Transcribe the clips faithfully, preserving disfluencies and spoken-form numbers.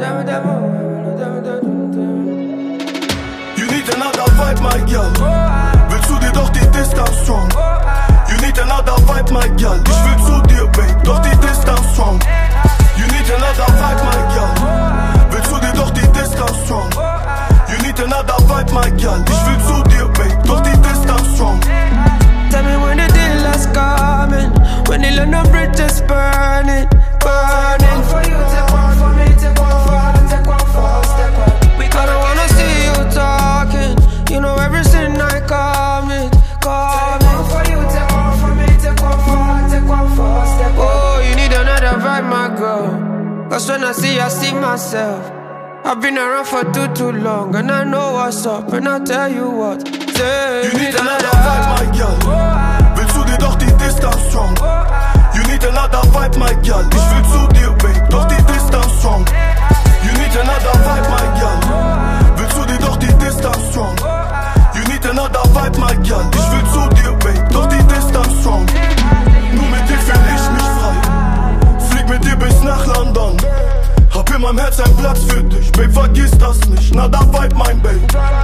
You need another vibe, my girl. Willst du dir doch die Distanz strong? You need another vibe, my girl. Ich will zu dir, babe, doch die Distanz strong. You need another vibe, my girl. Willst du dir doch die Distanz strong? You need another vibe, my girl. Ich will zu dir, babe, doch die Distanz strong. Tell me when the deal is coming, when the London Bridge is burning, burning. Take one for you, take one for me, take one for her, take one for us, take one. We I don't wanna see you talking, you know everything I commit, commit. Take one for you, take one for me, take one for her, take one for us, take one. Oh, you need another vibe, my girl. Cause when I see you, I see myself. I've been around for too, too long, and I know what's up, and I tell you what. Say, you need another vibe, my girl. Willst du dir doch die Distanz strong? You need another vibe, my girl. Ich will zu dir, babe, doch die Distanz strong. You need another vibe, my girl. Willst du dir doch die Distanz strong? You need another vibe, my girl. Ich will zu dir, babe, doch die Distanz strong. Nur mit dir fühl ich mich frei. Flieg mit dir bis nach London. Hab in meinem Herz einen Platz für dich, babe, vergiss das nicht. Na, da vibe, mein babe.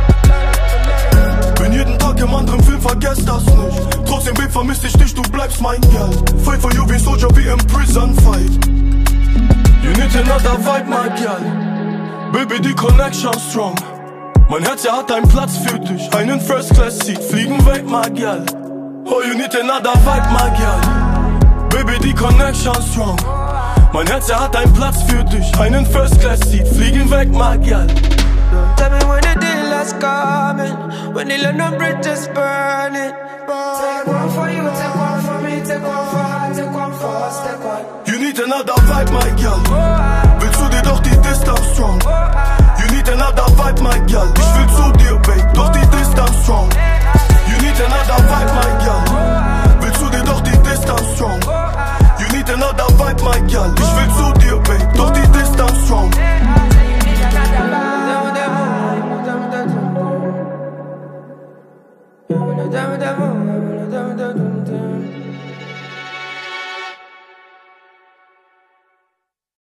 Bin jeden Tag im anderen Film, vergesst das nicht. Trotzdem, babe, vermiss ich dich, du bleibst mein Girl. Fight for you wie Soldier, wie im Prison Fight. You need another vibe, my girl. Baby, die Connection strong. Mein Herz, er hat einen Platz für dich. Einen First Class Seat, fliegen weg, my girl. Oh, you need another vibe, my girl. Baby, die Connection strong. Mein Herz, er hat einen Platz für dich. Einen First Class Seat, fliegen weg, my girl. Tell me when the deal is coming, when the London Bridge is burning, burning. Take one for you, take one for me, take one for her, take one for us, take one. You need another vibe, my girl. Willst du dir doch die Distanz strong? You need another vibe, my girl. Ich will zu dir, babe, doch die Distanz strong.